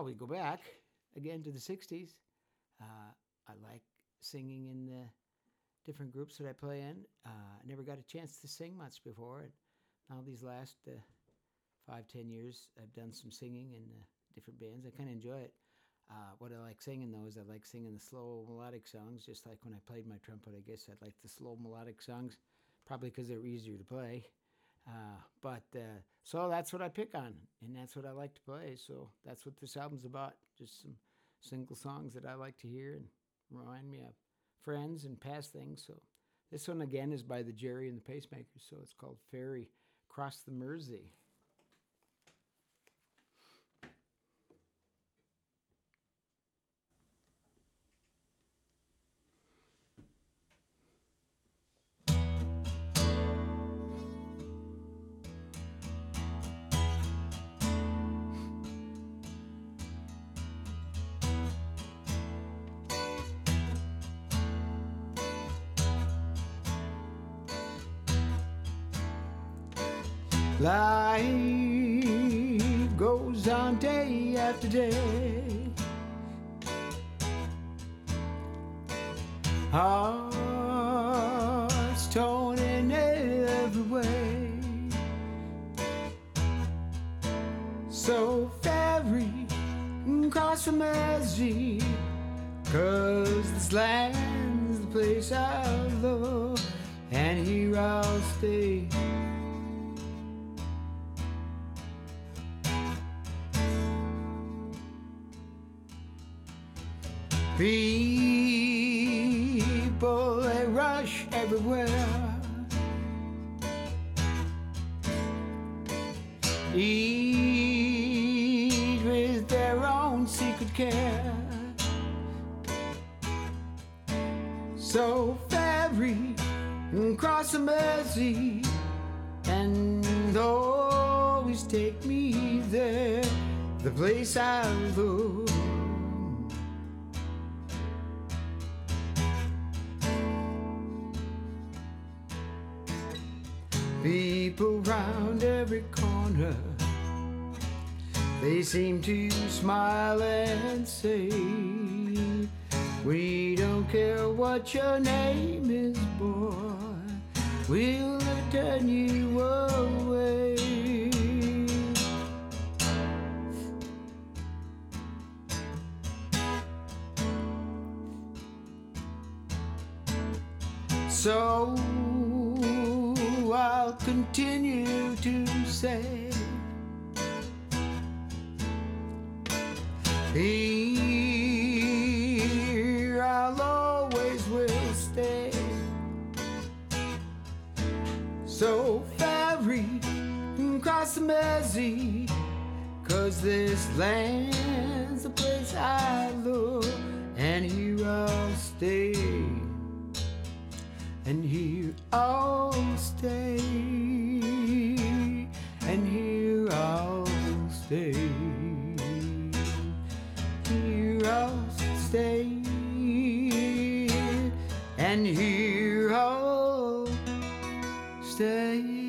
Well, we go back again to the 60s. I like singing in the different groups that I play in. I never got a chance to sing much before. And now these last 5-10 years, I've done some singing in different bands. I kind of enjoy it. What I like singing, though, is I like singing the slow melodic songs, just like when I played my trumpet. I guess I like the slow melodic songs, probably because they're easier to play. So that's what I pick on, and that's what I like to play. So that's what this album's about, just some single songs that I like to hear and remind me of friends and past things. So this one, again, is by the Jerry and the Pacemakers, so it's called Ferry Across the Mersey. Life goes on day after day. Hearts torn in every way. So ferry across the Mersey, 'cause this land's the place I love, and here I'll stay. People, they rush everywhere, eat with their own secret care. So ferry across the Mersey, and always take me there, the place I love. People round every corner, they seem to smile and say, we don't care what your name is, boy, we'll turn you away. So I'll continue to say, here I'll always will stay. So ferry across the Mersey, 'cause this land's the place I love, and here I'll stay. And here I'll stay, and here I'll stay, here I'll stay, and here I'll stay.